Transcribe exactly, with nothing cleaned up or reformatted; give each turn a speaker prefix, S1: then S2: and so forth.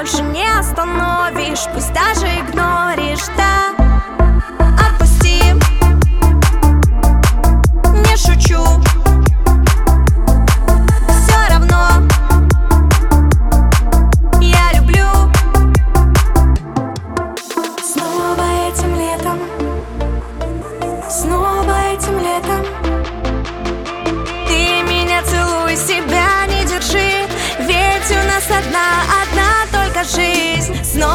S1: больше не остановишь, пусть даже игноришь, да. Отпусти, не шучу, все равно я люблю. Снова этим летом, снова этим летом ты меня целуй, себя не держи, ведь у нас одна, одна только жизнь. Снова